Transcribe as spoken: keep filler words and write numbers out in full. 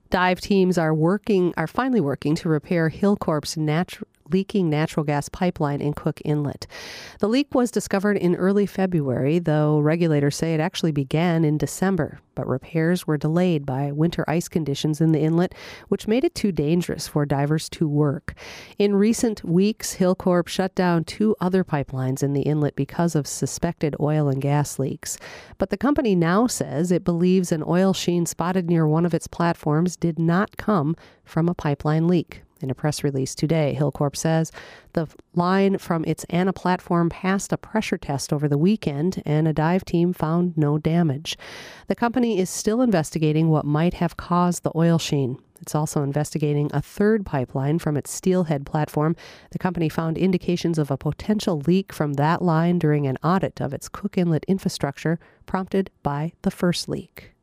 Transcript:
Dive teams are working, are finally working to repair Hilcorp's natural leaking natural gas pipeline in Cook Inlet. The leak was discovered in early February, though regulators say it actually began in December. But repairs were delayed by winter ice conditions in the inlet, which made it too dangerous for divers to work. In recent weeks, Hilcorp shut down two other pipelines in the inlet because of suspected oil and gas leaks. But the company now says it believes an oil sheen spotted near one of its platforms did not come from a pipeline leak. In a press release today, Hilcorp says the line from its Anna platform passed a pressure test over the weekend and a dive team found no damage. The company is still investigating what might have caused the oil sheen. It's also investigating a third pipeline from its Steelhead platform. The company found indications of a potential leak from that line during an audit of its Cook Inlet infrastructure, prompted by the first leak.